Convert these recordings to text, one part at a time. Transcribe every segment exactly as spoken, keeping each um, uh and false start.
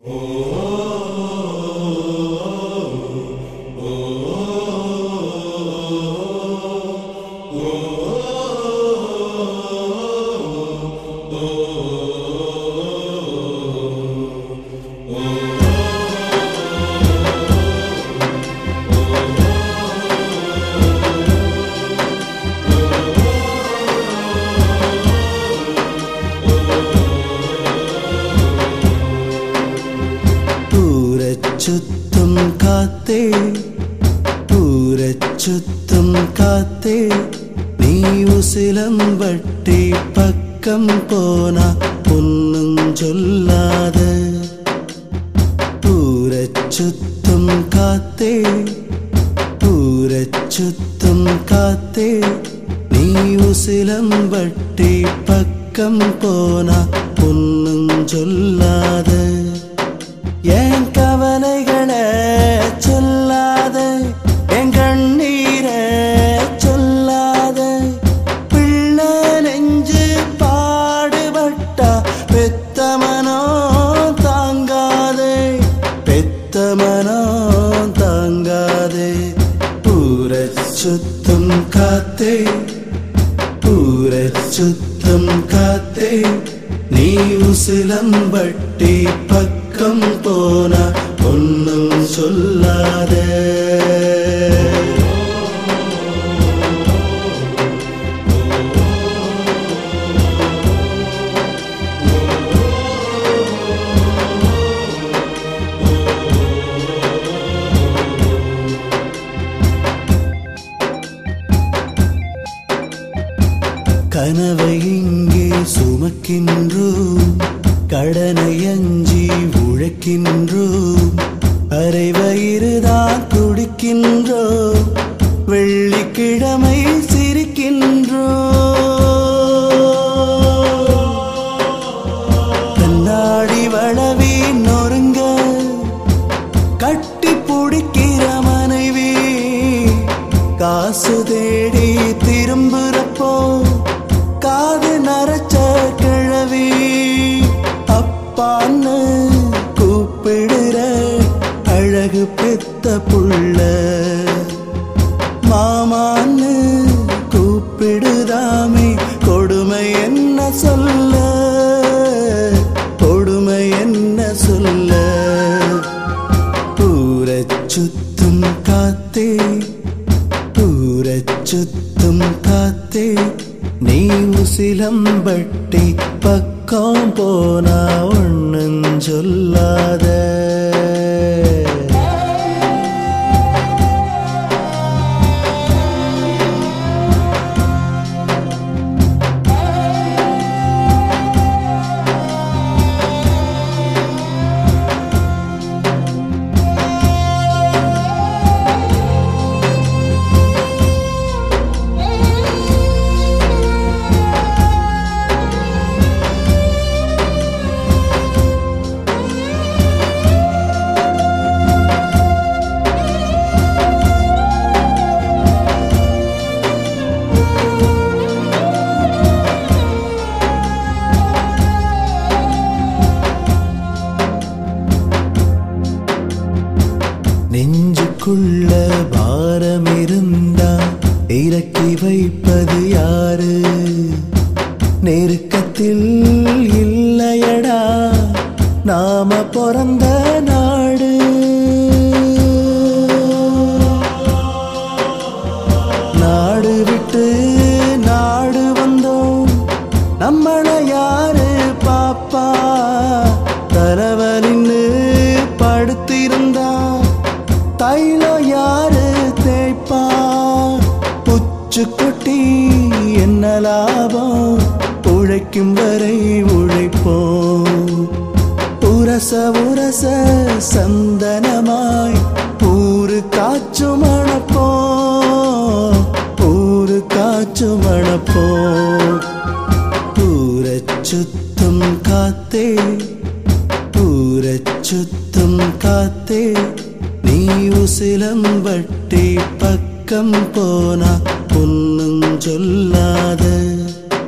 சுத்தும் காத்தே ஊரச் சுத்தும் காத்தே நீ உசிலம்பட்டி பக்கம் போனா ஒன்னும் சொல்லாத. ஊரச் சுத்தும் காத்தே ஊரச் சுத்தும் காத்தே நீ உசிலம்பட்டி பக்கம் போனா ஒன்னும் சொல்லாத. என் கவலைகளை சொல்லாத, என் கண்ணீரை சொல்லாத. பிள்ளை நெஞ்சு பாடுபட்டா பெத்தமனோ தாங்காதே, பெத்தமனோ தாங்காதே. ஊரச் சுத்தும் காத்தே ஊரச் சுத்தும் காத்தே நீ உசிலம்பட்டி பக்கம் போனா ஒன்னும் சொல்லாத. கனவை இங்கே சுமக்கின்றோம், கடனை அஞ்சி உழைக்கின்றோம். அரை வயிறுதான் குடிக்கின்றோம், வெள்ளிக்கிழமை சிரிக்கின்றோம். கண்ணாடி வளவி நொறுங்க கட்டி பிடிக்கிற மனைவி, காசு தேடி திரும்புறப்போ காது நரைச்ச கிழவி. அப்பான்னு கூப்பிடுற அழகு பெத்த புள்ள, மாமான்னு கூப்பிடுதாமே கொடுமை என்ன சொல்ல, கொடுமை என்ன சொல்ல. ஊரச் சுத்தும் காத்தே ஊரச் சுத்தும் காத்தே நீ உசிலம்பட்டி பக்கம் போனா ஒன்னும் சொல்லாத. நெஞ்சுக்குள்ள பாரம் இருந்தா இறக்கி வைப்பது யாரு? நெருக்கத்தில் இல்லையடா நாம பிறந்த நாடு. நாடு விட்டு நாடு வந்தோம், நம்மள யாரு பாப்பா? தலைவலின்னு படுத்திருந்தா தைலோ யாரு தேய்ப்பா? புச்சு கொட்டி என்ன லாபம்? உழைக்கும் வரை உழைப்போம். உரச உரச சந்தனமாய் ஊரு காச்சு மணப்போம், ஊரு காச்சு மணப்போம். ஊரச் சுத்தும் காத்தே ஊரச் சுத்தும் காத்தே நீ உசிலம்பட்டி பக்கம் போனா ஒன்னும் சொல்லாத.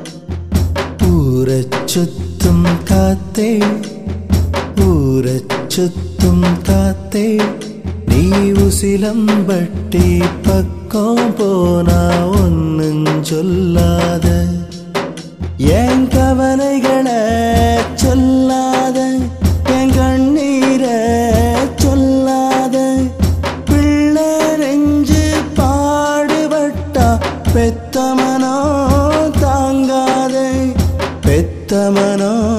ஊரச் சுத்தும் காத்தே ஊரச் சுத்தும் காத்தே நீ உசிலம்பட்டி பக்கம் போனா ஒன்னும் சொல்லாத என் கவலைகளை சொல்லாத என் கண்ணீரை சொல்லாத பிள்ளை நெஞ்சு பாடுபட்டா பெத்தமனோ தாங்காதே பெத்தமனோ